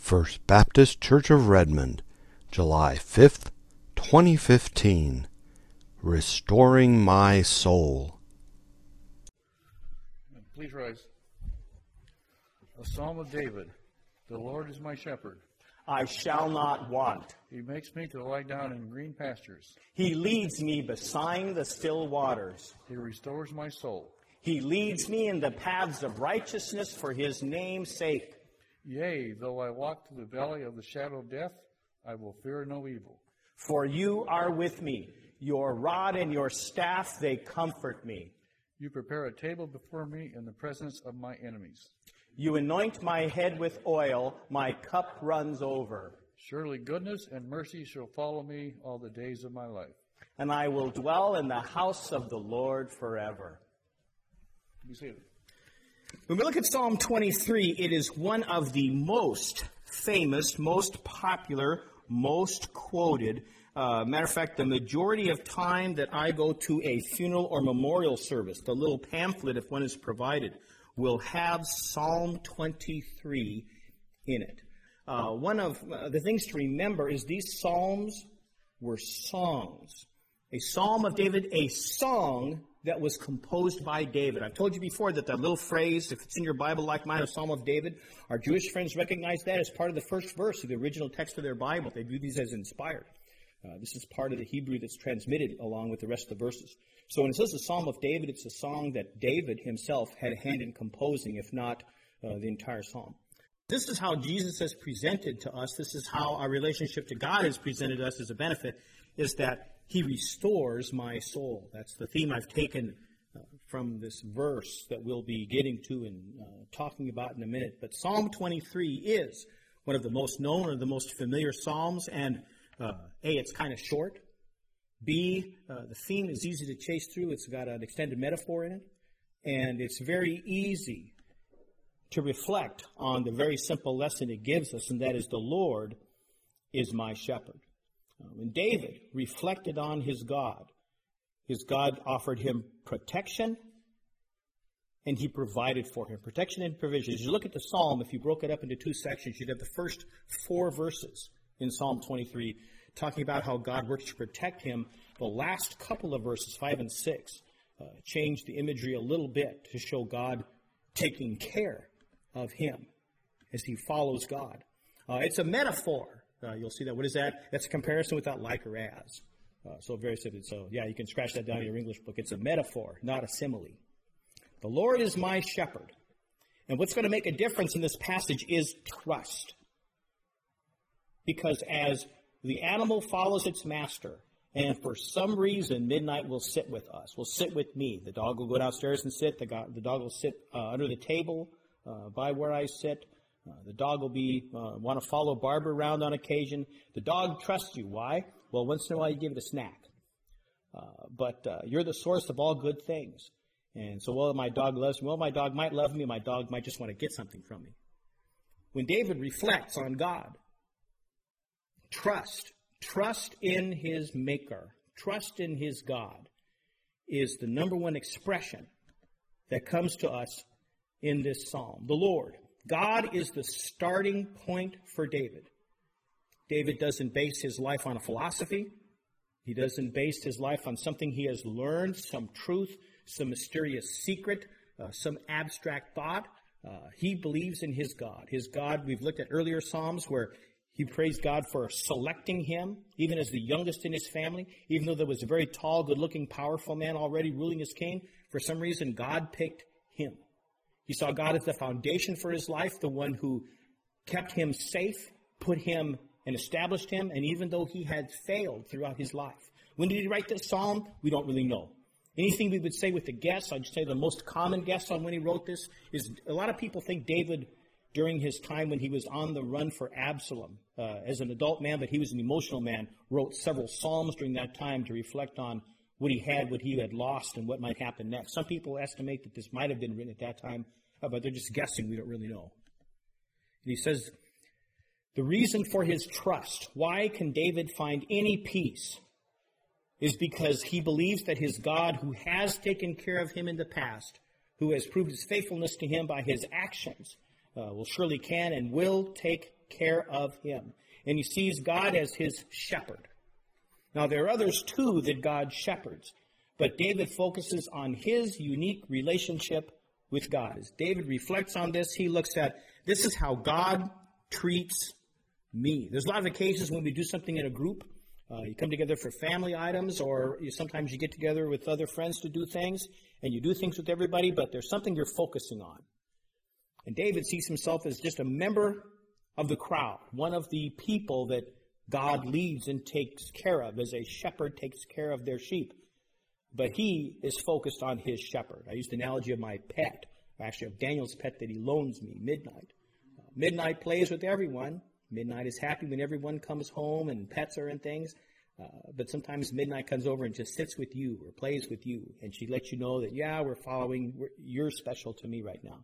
First Baptist Church of Redmond, July 5th, 2015. Restoring My Soul. Please rise. A Psalm of David. The Lord is my shepherd. I shall not want. He makes me to lie down in green pastures. He leads me beside the still waters. He restores my soul. He leads me in the paths of righteousness for his name's sake. Yea, though I walk through the valley of the shadow of death, I will fear no evil. For you are with me. Your rod and your staff, they comfort me. You prepare a table before me in the presence of my enemies. You anoint my head with oil, my cup runs over. Surely goodness and mercy shall follow me all the days of my life. And I will dwell in the house of the Lord forever. You see it. When we look at Psalm 23, it is one of the most famous, most popular, most quoted. Matter of fact, the majority of time that I go to a funeral or memorial service, the little pamphlet, if one is provided, will have Psalm 23 in it. One of the things to remember is these psalms were songs. A psalm of David, a song that was composed by David. I've told you before that little phrase, if it's in your Bible like mine, a Psalm of David, our Jewish friends recognize that as part of the first verse of the original text of their Bible. They view these as inspired. This is part of the Hebrew that's transmitted along with the rest of the verses. So when it says the Psalm of David, it's a song that David himself had a hand in composing, if not the entire psalm. This is how Jesus is presented to us. This is how our relationship to God is presented to us as a benefit, is that he restores my soul. That's the theme I've taken from this verse that we'll be getting to and talking about in a minute. But Psalm 23 is one of the most known or the most familiar psalms, and A, it's kind of short. B, the theme is easy to chase through. It's got an extended metaphor in it. And it's very easy to reflect on the very simple lesson it gives us, and that is the Lord is my shepherd. When David reflected on his God offered him protection, and he provided for him. Protection and provision. As you look at the psalm, if you broke it up into two sections, you'd have the first 4 verses in Psalm 23, talking about how God works to protect him. The last couple of verses, 5 and 6, change the imagery a little bit to show God taking care of him as he follows God. It's a metaphor. You'll see that. What is that? That's a comparison without like or as. So very simple. So, yeah, you can scratch that down in your English book. It's a metaphor, not a simile. The Lord is my shepherd. And what's going to make a difference in this passage is trust. Because as the animal follows its master, and for some reason, midnight will sit with us, will sit with me. The dog will go downstairs and sit. The dog will sit under the table by where I sit. The dog will want to follow Barbara around on occasion. The dog trusts you. Why? Well, once in a while you give it a snack. But you're the source of all good things. And so, well, my dog loves me. Well, my dog might love me. My dog might just want to get something from me. When David reflects on God, Trust in his Maker, trust in his God is the number one expression that comes to us in this psalm. The Lord, God is the starting point for David. David doesn't base his life on a philosophy. He doesn't base his life on something he has learned, some truth, some mysterious secret, some abstract thought. He believes in his God. His God, we've looked at earlier psalms where he praised God for selecting him, even as the youngest in his family. Even though there was a very tall, good-looking, powerful man already ruling as king, for some reason God picked him. He saw God as the foundation for his life, the one who kept him safe, put him and established him, and even though he had failed throughout his life. When did he write this psalm? We don't really know. Anything we would say with the guess, I'd say the most common guess on when he wrote this is a lot of people think David, during his time when he was on the run for Absalom, as an adult man, but he was an emotional man, wrote several psalms during that time to reflect on what he had lost, and what might happen next. Some people estimate that this might have been written at that time, but they're just guessing. We don't really know. And he says, the reason for his trust, why can David find any peace, is because he believes that his God, who has taken care of him in the past, who has proved his faithfulness to him by his actions, will surely can and will take care of him. And he sees God as his shepherd. Now, there are others, too, that God shepherds. But David focuses on his unique relationship with God. As David reflects on this, he looks at, this is how God treats me. There's a lot of occasions when we do something in a group. You come together for family items, or sometimes you get together with other friends to do things, and you do things with everybody, but there's something you're focusing on. And David sees himself as just a member of the crowd, one of the people that God leads and takes care of, as a shepherd takes care of their sheep. But he is focused on his shepherd. I used the analogy of my pet, actually of Daniel's pet that he loans me, Midnight. Midnight plays with everyone. Midnight is happy when everyone comes home and pets her and things. But sometimes Midnight comes over and just sits with you or plays with you. And she lets you know that, yeah, you're special to me right now.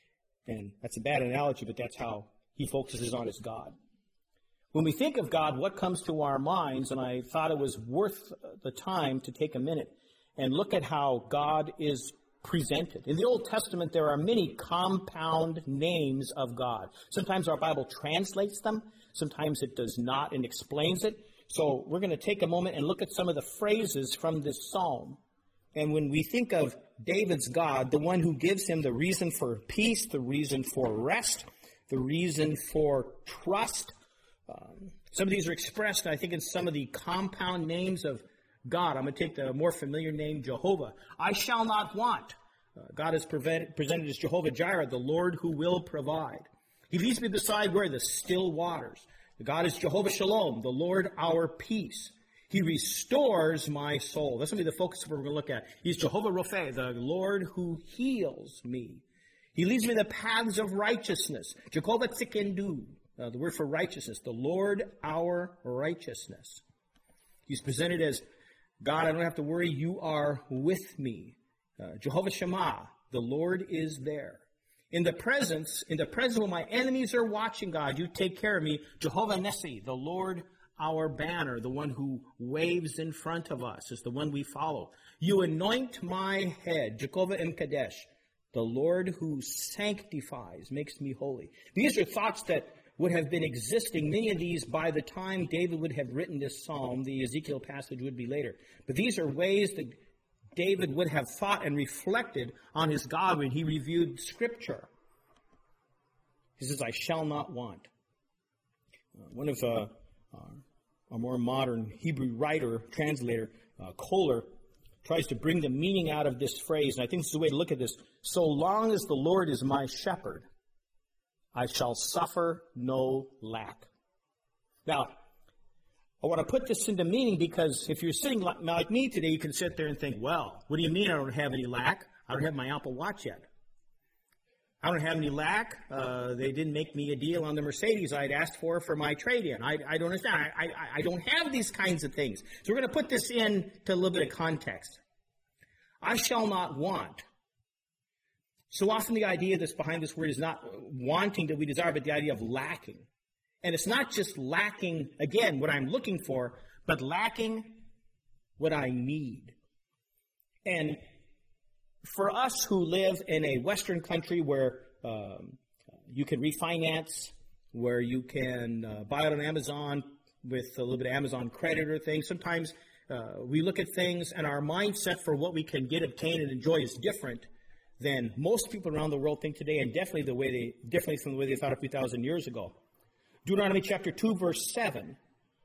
And that's a bad analogy, but that's how he focuses on his God. When we think of God, what comes to our minds, and I thought it was worth the time to take a minute and look at how God is presented. In the Old Testament, there are many compound names of God. Sometimes our Bible translates them. Sometimes it does not and explains it. So we're going to take a moment and look at some of the phrases from this psalm. And when we think of David's God, the one who gives him the reason for peace, the reason for rest, the reason for trust, some of these are expressed, I think, in some of the compound names of God. I'm going to take the more familiar name, Jehovah. I shall not want. God is presented as Jehovah Jireh, the Lord who will provide. He leads me beside where? The still waters. God is Jehovah Shalom, the Lord our peace. He restores my soul. That's going to be the focus of what we're going to look at. He's Jehovah Rophe, the Lord who heals me. He leads me in the paths of righteousness. Jehovah Tsidkenu, the word for righteousness, the Lord our righteousness. He's presented as God, I don't have to worry, you are with me. Jehovah Shammah, the Lord is there. In the presence when my enemies are watching, God, you take care of me. Jehovah Nessi, the Lord our banner, the one who waves in front of us, is the one we follow. You anoint my head, Jehovah M'Kadesh, the Lord who sanctifies, makes me holy. These are thoughts that would have been existing, many of these, by the time David would have written this psalm. The Ezekiel passage would be later. But these are ways that David would have thought and reflected on his God when he reviewed Scripture. He says, I shall not want. One of a more modern Hebrew writer, translator, Kohler, tries to bring the meaning out of this phrase, and I think this is the way to look at this. So long as the Lord is my shepherd, I shall suffer no lack. Now, I want to put this into meaning because if you're sitting like me today, you can sit there and think, well, what do you mean I don't have any lack? I don't have my Apple Watch yet. I don't have any lack. They didn't make me a deal on the Mercedes I'd asked for my trade-in. I don't understand. I don't have these kinds of things. So we're going to put this into a little bit of context. I shall not want. So often the idea that's behind this word is not wanting that we desire, but the idea of lacking. And it's not just lacking, again, what I'm looking for, but lacking what I need. And for us who live in a Western country where you can refinance, where you can buy it on Amazon with a little bit of Amazon credit or things, sometimes we look at things and our mindset for what we can get, obtain, and enjoy is different than most people around the world think today, and definitely from the way they thought a few thousand years ago. Deuteronomy chapter 2, verse 7,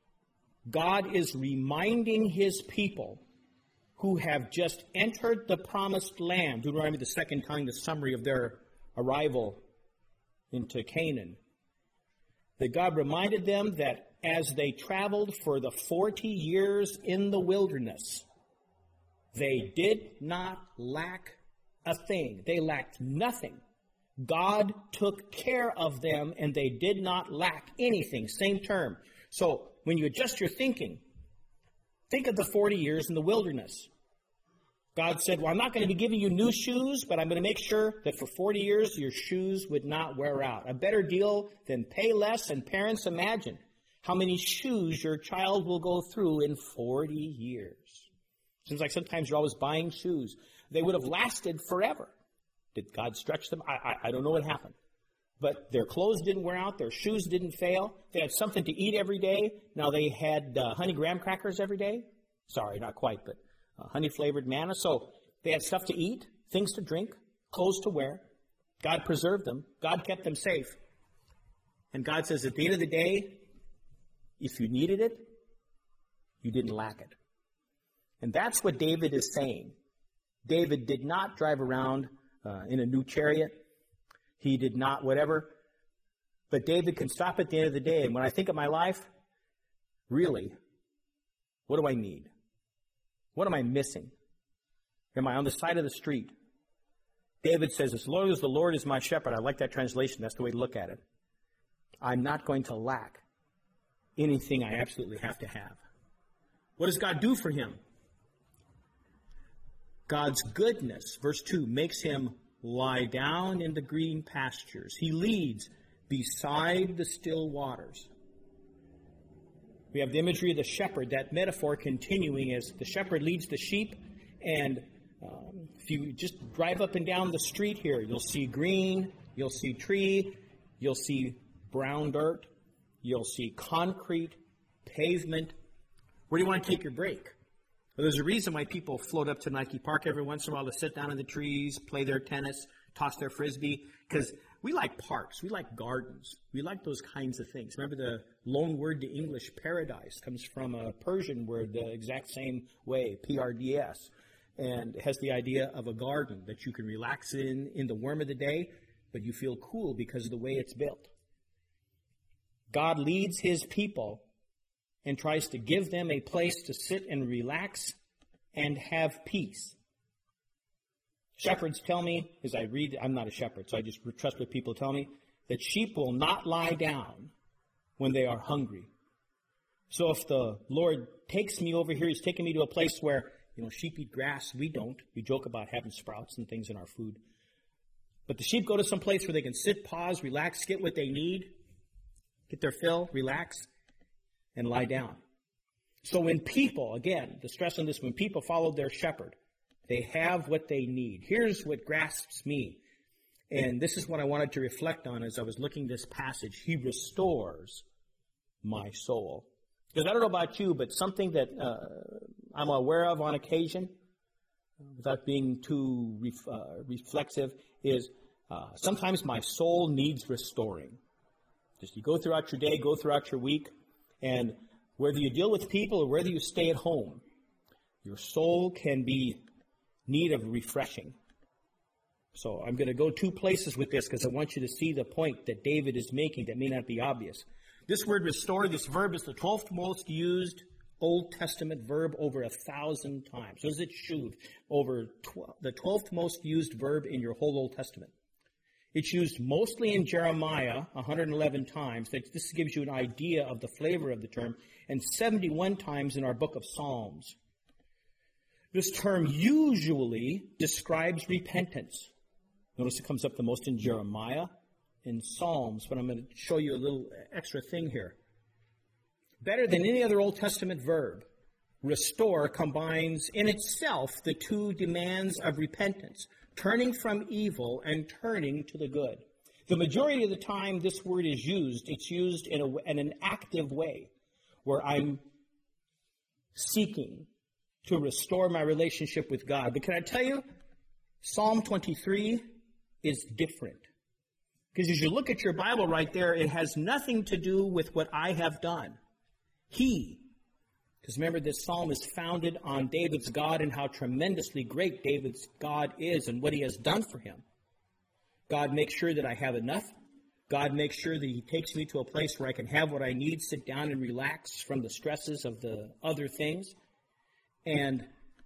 God is reminding his people who have just entered the promised land. Deuteronomy, the second telling the summary of their arrival into Canaan. That God reminded them that as they traveled for the 40 years in the wilderness, they did not lack a thing. They lacked nothing. God took care of them, and they did not lack anything. Same term. So when you adjust your thinking, think of the 40 years in the wilderness. God said, well, I'm not going to be giving you new shoes, but I'm going to make sure that for 40 years your shoes would not wear out. A better deal than pay less, and parents, imagine how many shoes your child will go through in 40 years. Seems like sometimes you're always buying shoes. They would have lasted forever. Did God stretch them? I don't know what happened. but their clothes didn't wear out, their shoes didn't fail. They had something to eat every day. Now they had honey graham crackers every day. Sorry, not quite, but honey-flavored manna. So they had stuff to eat, things to drink, clothes to wear. God preserved them. God kept them safe. And God says at the end of the day, if you needed it, you didn't lack it. And that's what David is saying. David did not drive around in a new chariot. He did not whatever. But David can stop at the end of the day. And when I think of my life, really, what do I need? What am I missing? Am I on the side of the street? David says, as long as the Lord is my shepherd, I like that translation. That's the way to look at it. I'm not going to lack anything I absolutely have to have. What does God do for him? God's goodness, verse 2, makes him lie down in the green pastures. He leads beside the still waters. We have the imagery of the shepherd, that metaphor continuing as the shepherd leads the sheep. And if you just drive up and down the street here, you'll see green, you'll see tree, you'll see brown dirt, you'll see concrete, pavement. Where do you want to take your break? Well, there's a reason why people float up to Nike Park every once in a while to sit down in the trees, play their tennis, toss their frisbee, because we like parks, we like gardens, we like those kinds of things. Remember the loan word to English, paradise, comes from a Persian word the exact same way, P-R-D-S, and it has the idea of a garden that you can relax in the warm of the day, but you feel cool because of the way it's built. God leads his people and tries to give them a place to sit and relax and have peace. Shepherds tell me, as I read, I'm not a shepherd, so I just trust what people tell me, that sheep will not lie down when they are hungry. So if the Lord takes me over here, he's taking me to a place where, sheep eat grass. We don't. We joke about having sprouts and things in our food. But the sheep go to some place where they can sit, pause, relax, get what they need, get their fill, relax, and lie down. So when people, again, the stress on this, when people follow their shepherd, they have what they need. Here's what grasps me. And this is what I wanted to reflect on as I was looking this passage. He restores my soul. Because I don't know about you, but something that I'm aware of on occasion, without being too reflexive, is sometimes my soul needs restoring. Just you go throughout your day, go throughout your week, and whether you deal with people or whether you stay at home, your soul can be need of refreshing. So I'm going to go two places with this because I want you to see the point that David is making that may not be obvious. This word restore, this verb is the 12th most used Old Testament verb over 1,000 times. So is it shuv, over the 12th most used verb in your whole Old Testament. It's used mostly in Jeremiah 111 times. This gives you an idea of the flavor of the term, and 71 times in our book of Psalms. This term usually describes repentance. Notice it comes up the most in Jeremiah, in Psalms, but I'm going to show you a little extra thing here. Better than any other Old Testament verb, restore combines in itself the two demands of repentance, turning from evil and turning to the good. The majority of the time this word is used, it's used in an active way, where I'm seeking to restore my relationship with God. But can I tell you, Psalm 23 is different. Because as you look at your Bible right there, it has nothing to do with what I have done. Because remember, this psalm is founded on David's God and how tremendously great David's God is and what he has done for him. God makes sure that I have enough. God makes sure that he takes me to a place where I can have what I need, sit down and relax from the stresses of the other things. And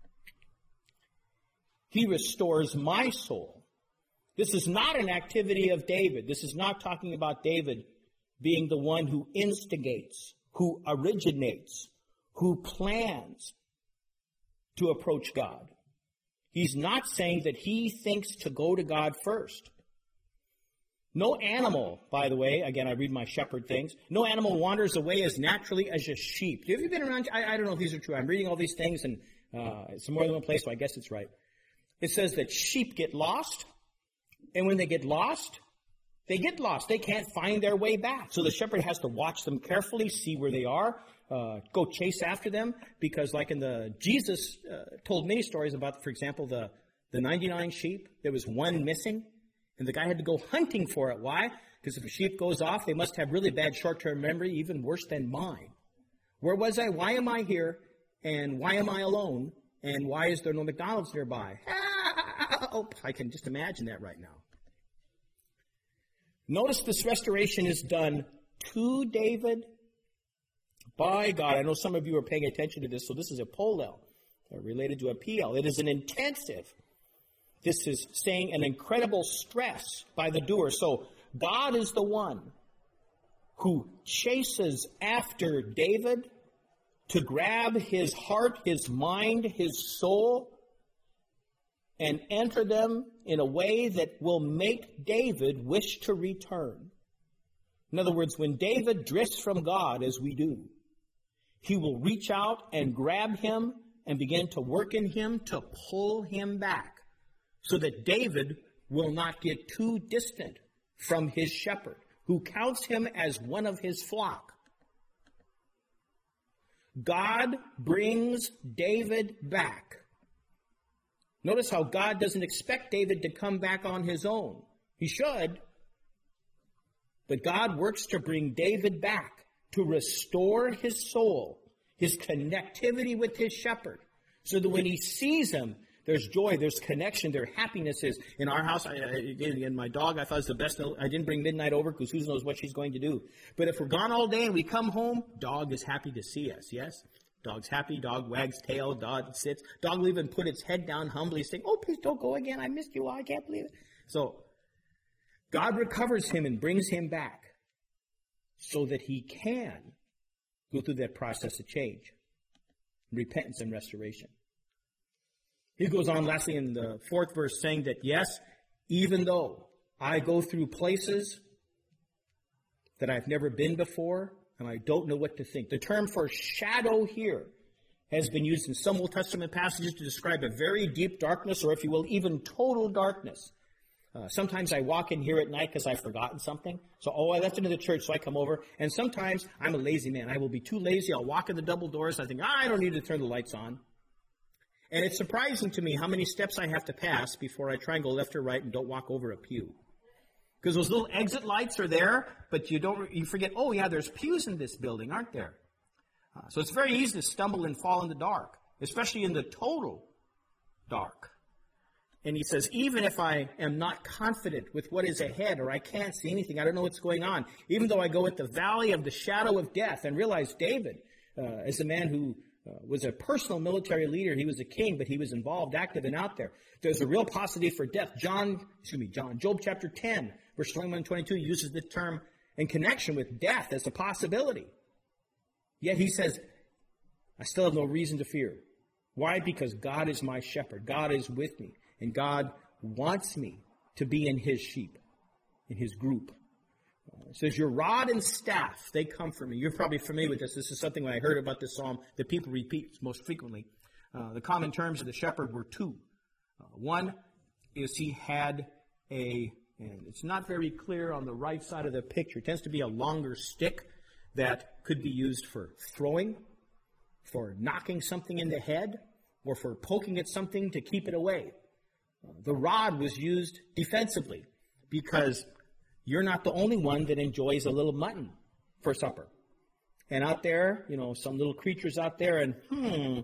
he restores my soul. This is not an activity of David. This is not talking about David being the one who instigates, who originates, who plans to approach God. He's not saying that he thinks to go to God first. No animal, by the way, again, I read my shepherd things, no animal wanders away as naturally as a sheep. Have you been around? I don't know if these are true. I'm reading all these things, and it's more than one place, so I guess it's right. It says that sheep get lost, and when they get lost, They get lost. They can't find their way back. So the shepherd has to watch them carefully, see where they are, go chase after them. Because like Jesus told many stories about, for example, the 99 sheep. There was one missing, and the guy had to go hunting for it. Why? Because if a sheep goes off, they must have really bad short-term memory, even worse than mine. Where was I? Why am I here? And why am I alone? And why is there no McDonald's nearby? Oh, I can just imagine that right now. Notice this restoration is done to David by God. I know some of you are paying attention to this, so this is a polel related to a PL. It is an intensive. This is saying an incredible stress by the doer. So God is the one who chases after David to grab his heart, his mind, his soul, and enter them in a way that will make David wish to return. In other words, when David drifts from God, as we do, he will reach out and grab him and begin to work in him to pull him back so that David will not get too distant from his shepherd, who counts him as one of his flock. God brings David back. Notice how God doesn't expect David to come back on his own. He should. But God works to bring David back, to restore his soul, his connectivity with his shepherd, so that when he sees him, there's joy, there's connection, there's happiness. In our house, and my dog, I thought was the best. I didn't bring Midnight over because who knows what she's going to do. But if we're gone all day and we come home, dog is happy to see us, yes? Dog's happy, dog wags tail, dog sits. Dog will even put its head down humbly saying, oh, please don't go again. I missed you. I can't believe it. So God recovers him and brings him back so that he can go through that process of change, repentance and restoration. He goes on lastly in the 4th verse saying that, yes, even though I go through places that I've never been before, and I don't know what to think. The term for shadow here has been used in some Old Testament passages to describe a very deep darkness, or if you will, even total darkness. Sometimes I walk in here at night because I've forgotten something. So, I left it in the church, so I come over. And sometimes I'm a lazy man. I will be too lazy. I'll walk in the double doors. I think, I don't need to turn the lights on. And it's surprising to me how many steps I have to pass before I try and go left or right and don't walk over a pew. Because those little exit lights are there, but you forget, oh yeah, there's pews in this building, aren't there? So it's very easy to stumble and fall in the dark, especially in the total dark. And he says, even if I am not confident with what is ahead, or I can't see anything, I don't know what's going on, even though I go at the valley of the shadow of death, and realize David is a man who was a personal military leader. He was a king, but he was involved, active, and out there. There's a real possibility for death. Job chapter 10, verse 21 and 22 uses the term in connection with death as a possibility. Yet he says, I still have no reason to fear. Why? Because God is my shepherd. God is with me. And God wants me to be in his sheep, in his group. It says, your rod and staff, they comfort me. You're probably familiar with this. This is something when I heard about this psalm that people repeat most frequently. The common terms of the shepherd were two. One is he had and it's not very clear on the right side of the picture. It tends to be a longer stick that could be used for throwing, for knocking something in the head, or for poking at something to keep it away. The rod was used defensively because you're not the only one that enjoys a little mutton for supper. And out there, some little creatures out there, and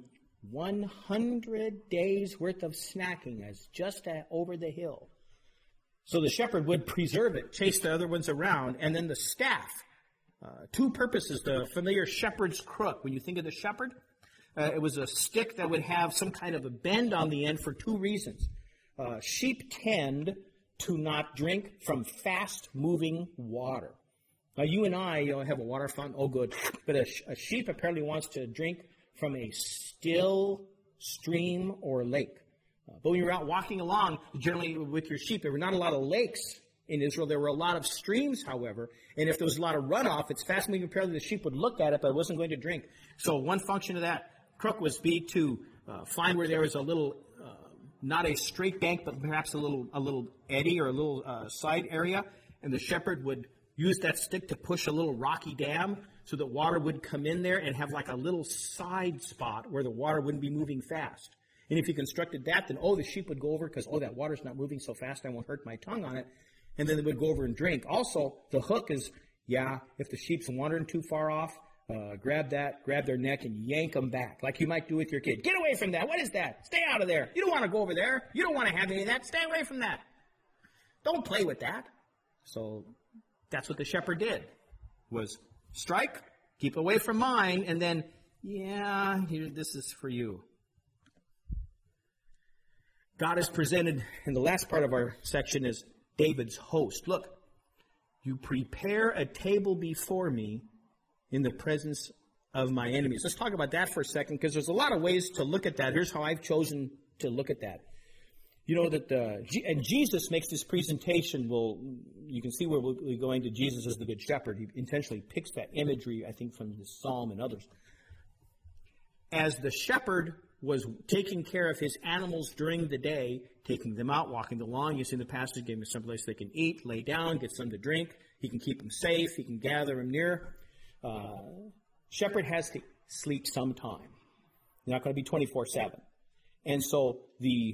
100 days worth of snacking is just over the hill. So the shepherd would preserve it, chase the other ones around, and then the staff. Two purposes, the familiar shepherd's crook. When you think of the shepherd, it was a stick that would have some kind of a bend on the end for two reasons. Sheep tend to not drink from fast-moving water. Now, you and I have a water fountain. Oh, good. But a sheep apparently wants to drink from a still stream or lake. But when you're out walking along, generally with your sheep, there were not a lot of lakes in Israel. There were a lot of streams, however. And if there was a lot of runoff, it's fast-moving. Apparently, the sheep would look at it, but it wasn't going to drink. So one function of that crook was to find where there was a little not a straight bank, but perhaps a little eddy or a little side area, and the shepherd would use that stick to push a little rocky dam so that water would come in there and have like a little side spot where the water wouldn't be moving fast. And if you constructed that, then, the sheep would go over because, that water's not moving so fast, I won't hurt my tongue on it. And then they would go over and drink. Also, the hook is, if the sheep's wandering too far off, grab their neck and yank them back, like you might do with your kid. Get away from that. What is that? Stay out of there. You don't want to go over there. You don't want to have any of that. Stay away from that. Don't play with that. So that's what the shepherd did, was strike, keep away from mine, and then, here, this is for you. God is presented in the last part of our section as David's host. Look, you prepare a table before me in the presence of my enemies. Let's talk about that for a second, because there's a lot of ways to look at that. Here's how I've chosen to look at that. You know that, and Jesus makes this presentation. You can see where we're going to Jesus as the Good Shepherd. He intentionally picks that imagery, I think, from this psalm and others. As the shepherd was taking care of his animals during the day, taking them out, walking the lawn. You see in the passage, gave them someplace they can eat, lay down, get some to drink. He can keep them safe. He can gather them near. Shepherd has to sleep sometime. They're not going to be 24/7. And so the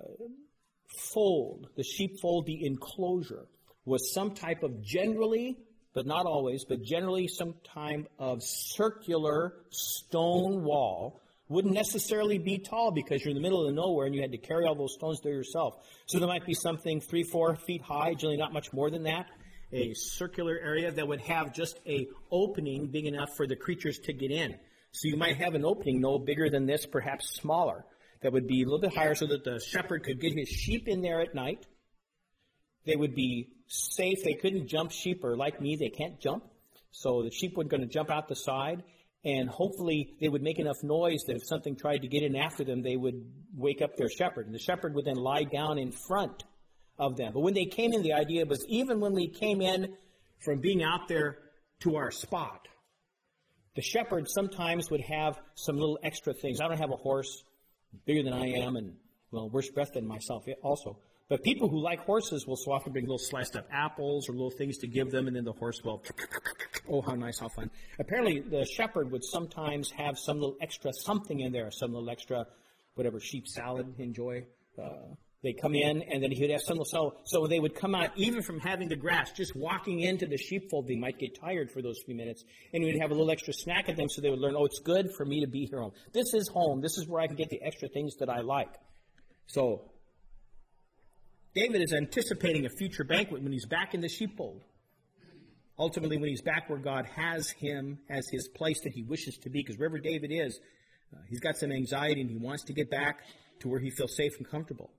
sheepfold, the enclosure, was some type of generally, but not always, but generally some type of circular stone wall. Wouldn't necessarily be tall because you're in the middle of nowhere and you had to carry all those stones there yourself. So there might be something 3-4 feet high, generally not much more than that, a circular area that would have just a opening big enough for the creatures to get in. So you might have an opening no bigger than this, perhaps smaller, that would be a little bit higher so that the shepherd could get his sheep in there at night. They would be safe. They couldn't jump. Sheep are like me. They can't jump. So the sheep weren't going to jump out the side. And hopefully they would make enough noise that if something tried to get in after them, they would wake up their shepherd. And the shepherd would then lie down in front of them. But when they came in, the idea was even when we came in from being out there to our spot, the shepherd sometimes would have some little extra things. I don't have a horse bigger than I am and, worse breath than myself also. But people who like horses will so often bring little sliced up apples or little things to give them, and then the horse will, oh, how nice, how fun. Apparently, the shepherd would sometimes have some little extra something in there, some little extra, whatever sheep salad enjoy. They come in, and then he would have some little, so they would come out, even from having the grass, just walking into the sheepfold, they might get tired for those few minutes, and he would have a little extra snack at them so they would learn, it's good for me to be here home. This is home. This is where I can get the extra things that I like. So David is anticipating a future banquet when he's back in the sheepfold. Ultimately, when he's back where God has him as his place that he wishes to be, because wherever David is, he's got some anxiety and he wants to get back to where he feels safe and comfortable.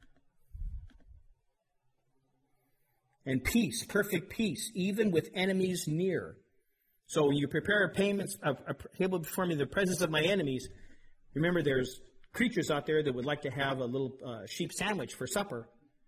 And peace, perfect peace, even with enemies near. So when you prepare a table before me in the presence of my enemies, remember there's creatures out there that would like to have a little sheep sandwich for supper.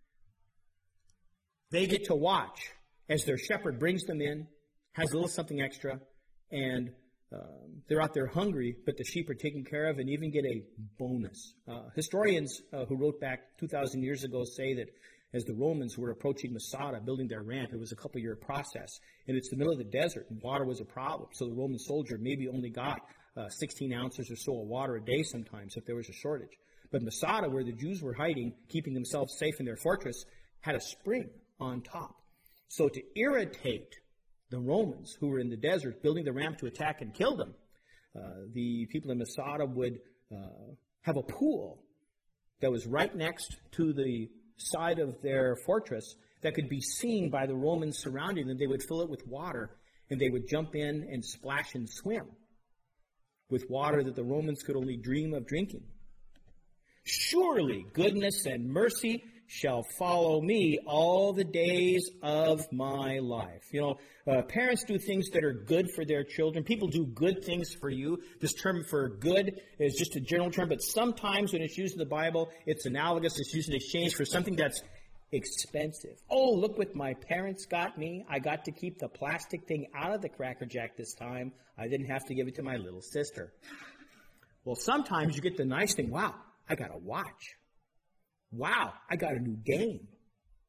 They get to watch as their shepherd brings them in, has a little something extra, and they're out there hungry, but the sheep are taken care of and even get a bonus. Historians who wrote back 2,000 years ago say that as the Romans were approaching Masada, building their ramp, it was a couple-year process, and it's the middle of the desert, and water was a problem. So the Roman soldier maybe only got 16 ounces or so of water a day sometimes if there was a shortage. But Masada, where the Jews were hiding, keeping themselves safe in their fortress, had a spring on top. So to irritate the Romans who were in the desert building the ramp to attack and kill them, the people in Masada would have a pool that was right next to the side of their fortress that could be seen by the Romans surrounding them. They would fill it with water, and they would jump in and splash and swim with water that the Romans could only dream of drinking. Surely goodness and mercy shall follow me all the days of my life. Parents do things that are good for their children. People do good things for you. This term for good is just a general term, but sometimes when it's used in the Bible, it's analogous. It's used in exchange for something that's expensive. Oh, look what my parents got me. I got to keep the plastic thing out of the Cracker Jack this time. I didn't have to give it to my little sister. Well, sometimes you get the nice thing. Wow, I got a watch. Wow, I got a new game.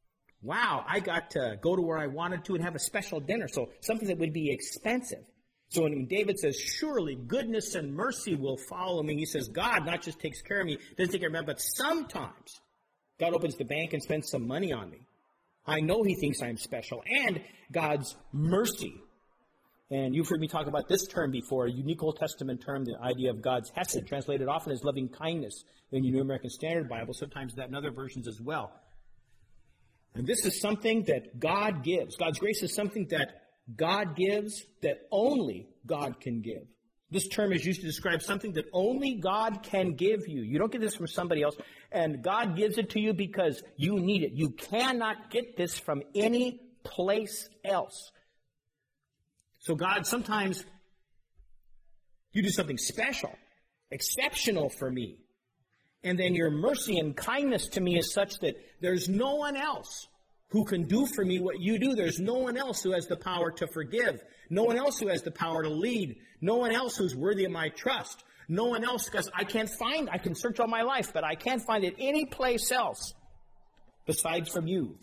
wow, I got to go to where I wanted to and have a special dinner. So something that would be expensive. So when David says, surely goodness and mercy will follow me, he says, God not just takes care of me, doesn't take care of me, but sometimes God opens the bank and spends some money on me. I know he thinks I'm special. And God's mercy. And you've heard me talk about this term before, a unique Old Testament term, the idea of God's hesed, translated often as loving kindness in the New American Standard Bible, sometimes that in other versions as well. And this is something that God gives. God's grace is something that God gives that only God can give. This term is used to describe something that only God can give you. You don't get this from somebody else. And God gives it to you because you need it. You cannot get this from any place else. So God, sometimes you do something special, exceptional for me. And then your mercy and kindness to me is such that there's no one else who can do for me what you do. There's no one else who has the power to forgive. No one else who has the power to lead. No one else who's worthy of my trust. No one else, because I can search all my life, but I can't find it any place else besides from you.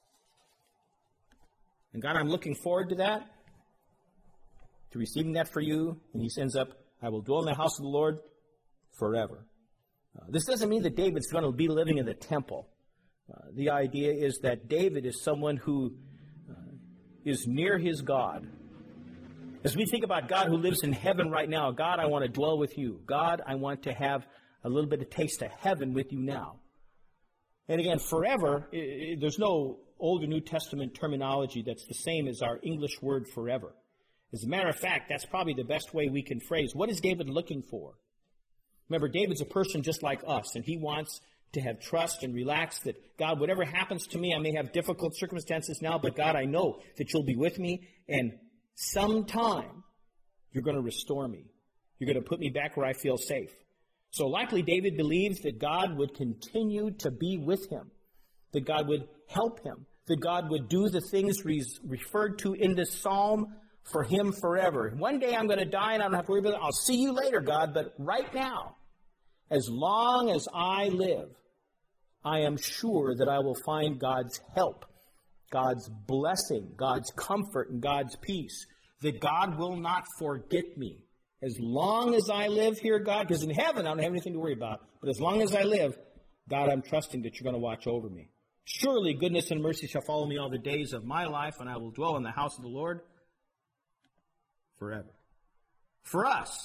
And God, I'm looking forward to that, to receiving that for you. And he ends up, I will dwell in the house of the Lord forever. This doesn't mean that David's going to be living in the temple. The idea is that David is someone who is near his God. As we think about God who lives in heaven right now, God, I want to dwell with you. God, I want to have a little bit of taste of heaven with you now. And again, forever, there's no Old or New Testament terminology that's the same as our English word forever. As a matter of fact, that's probably the best way we can phrase, what is David looking for? Remember, David's a person just like us, and he wants to have trust and relax that, God, whatever happens to me, I may have difficult circumstances now, but God, I know that you'll be with me, and sometime you're going to restore me. You're going to put me back where I feel safe. So likely David believes that God would continue to be with him, that God would help him, that God would do the things referred to in this psalm for him forever. One day I'm going to die and I don't have to worry about it. I'll see you later, God, but right now, as long as I live, I am sure that I will find God's help, God's blessing, God's comfort, and God's peace. That God will not forget me. As long as I live here, God, because in heaven I don't have anything to worry about, but as long as I live, God, I'm trusting that you're going to watch over me. Surely goodness and mercy shall follow me all the days of my life, and I will dwell in the house of the Lord forever. For us,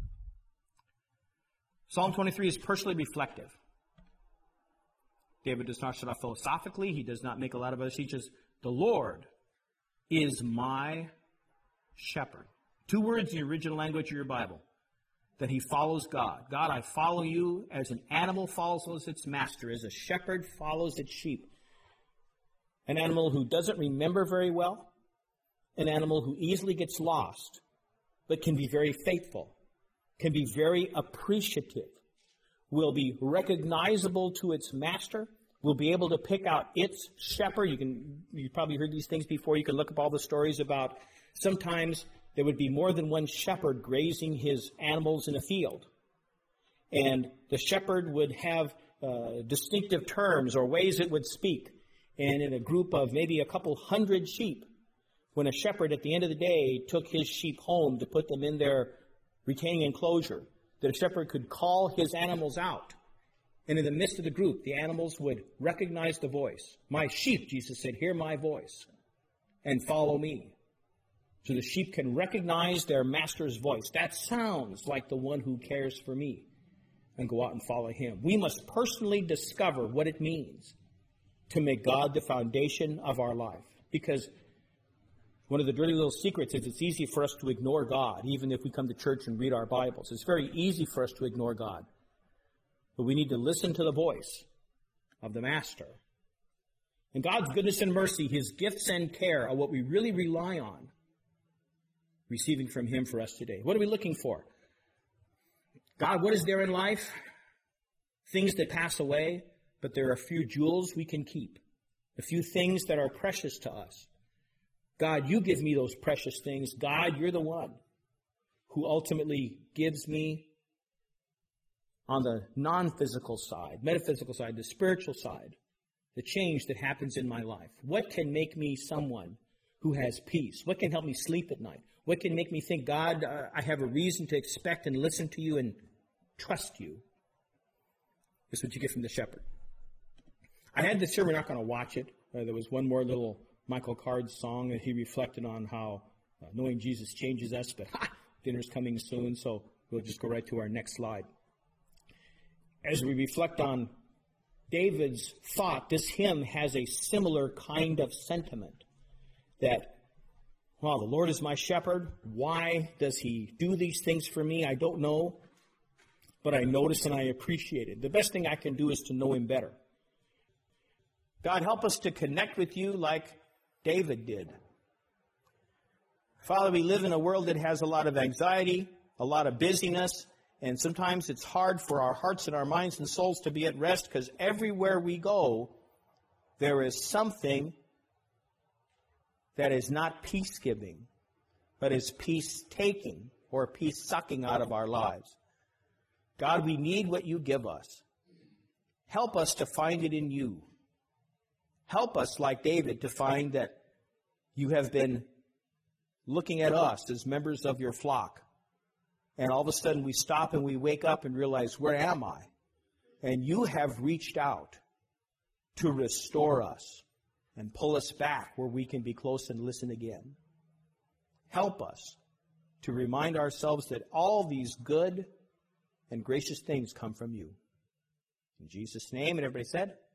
Psalm 23 is personally reflective. David does not start off philosophically. He does not make a lot of other speeches. The Lord is my shepherd. 2 words in the original language of your Bible. That he follows God. God, I follow you as an animal follows its master, as a shepherd follows its sheep. An animal who doesn't remember very well. An animal who easily gets lost, but can be very faithful. Can be very appreciative, will be recognizable to its master, will be able to pick out its shepherd. You've probably heard these things before. You can look up all the stories about sometimes there would be more than one shepherd grazing his animals in a field. And the shepherd would have distinctive terms or ways it would speak. And in a group of maybe a couple hundred sheep, when a shepherd at the end of the day took his sheep home to put them in their retaining enclosure, that a shepherd could call his animals out. And in the midst of the group, the animals would recognize the voice. My sheep, Jesus said, hear my voice and follow me. So the sheep can recognize their master's voice. That sounds like the one who cares for me, and go out and follow him. We must personally discover what it means to make God the foundation of our life. Because one of the dirty little secrets is it's easy for us to ignore God, even if we come to church and read our Bibles. It's very easy for us to ignore God. But we need to listen to the voice of the Master. And God's goodness and mercy, his gifts and care are what we really rely on, receiving from him for us today. What are we looking for? God, what is there in life? Things that pass away, but there are a few jewels we can keep. A few things that are precious to us. God, you give me those precious things. God, you're the one who ultimately gives me on the non-physical side, metaphysical side, the spiritual side, the change that happens in my life? What can make me someone who has peace? What can help me sleep at night? What can make me think, God, I have a reason to expect and listen to you and trust you? This is what you get from the shepherd. I had this here. We're not going to watch it. There was one more little Michael Card song that he reflected on how knowing Jesus changes us, but dinner's coming soon, so we'll just go right to our next slide. As we reflect on David's thought, this hymn has a similar kind of sentiment that, well, the Lord is my shepherd. Why does he do these things for me? I don't know, but I notice and I appreciate it. The best thing I can do is to know him better. God, help us to connect with you like David did. Father, we live in a world that has a lot of anxiety, a lot of busyness, and sometimes it's hard for our hearts and our minds and souls to be at rest because everywhere we go, there is something that is not peace-giving, but is peace-taking or peace-sucking out of our lives. God, we need what you give us. Help us to find it in you. Help us, like David, to find that you have been looking at us as members of your flock. And all of a sudden we stop and we wake up and realize, where am I? And you have reached out to restore us and pull us back where we can be close and listen again. Help us to remind ourselves that all these good and gracious things come from you. In Jesus' name, and everybody said,